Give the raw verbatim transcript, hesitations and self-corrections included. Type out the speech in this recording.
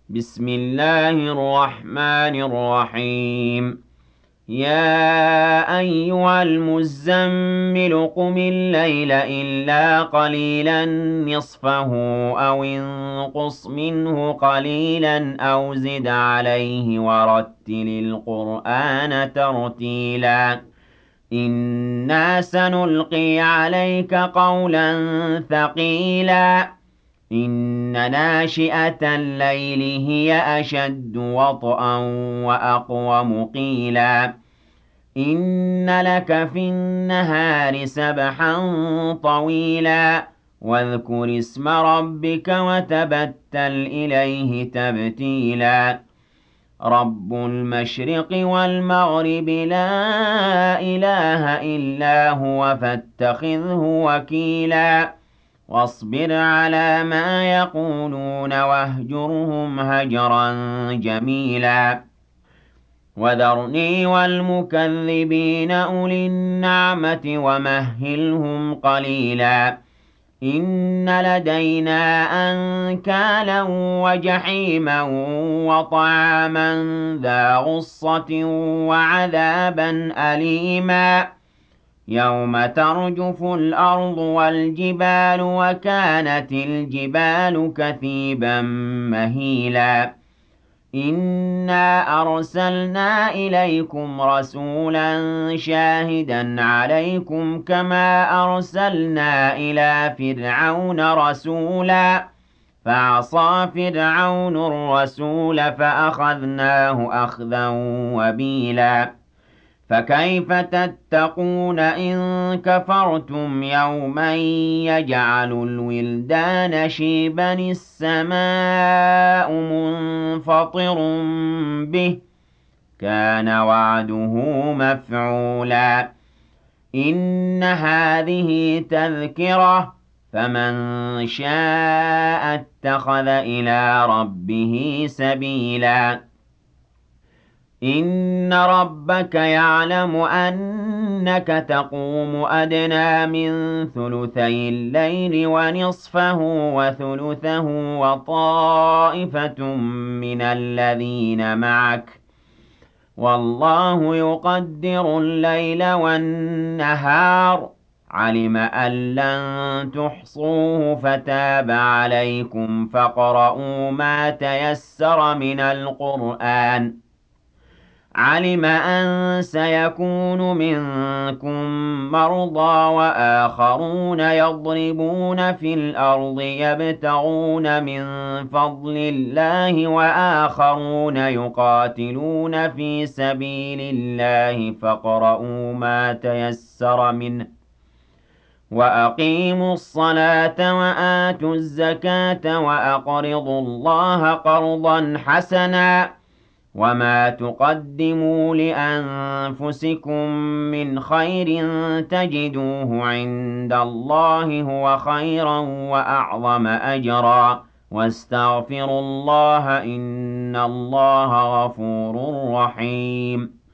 بسم الله الرحمن الرحيم يا أيها المزمل قم الليل إلا قليلا نصفه أو انقص منه قليلا أو زد عليه ورتل القرآن ترتيلا إنا سنلقي عليك قولا ثقيلا إن ناشئة الليل هي أشد وطئا وأقوم قيلا إن لك في النهار سبحا طويلا واذكر اسم ربك وتبتل إليه تبتيلا رب المشرق والمغرب لا إله إلا هو فاتخذه وكيلا واصبر على ما يقولون واهجرهم هجرا جميلا وذرني والمكذبين أولي النعمة ومهلهم قليلا إن لدينا أنكالا وجحيما وطعاما ذا غصة وعذابا أليما يوم ترجف الأرض والجبال وكانت الجبال كثيبا مهيلا إنا أرسلنا إليكم رسولا شاهدا عليكم كما أرسلنا إلى فرعون رسولا فعصى فرعون الرسول فأخذناه أخذا وبيلا فكيف تتقون إن كفرتم يوما يجعل الولدان شيبا السماء منفطر به كان وعده مفعولا إن هذه تذكرة فمن شاء اتخذ إلى ربه سبيلا إن ربك يعلم أنك تقوم أدنى من ثلثي الليل ونصفه وثلثه وطائفة من الذين معك والله يقدر الليل والنهار علم أن لن تحصوه فتاب عليكم فاقرؤوا ما تيسر من القرآن علم أن سيكون منكم مرضى وآخرون يضربون في الأرض يبتغون من فضل الله وآخرون يقاتلون في سبيل الله فاقرؤوا ما تيسر منه وأقيموا الصلاة وآتوا الزكاة وأقرضوا الله قرضا حسنا وما تقدموا لأنفسكم من خير تجدوه عند الله هو خيرا وأعظم أجرا واستغفروا الله إن الله غفور رحيم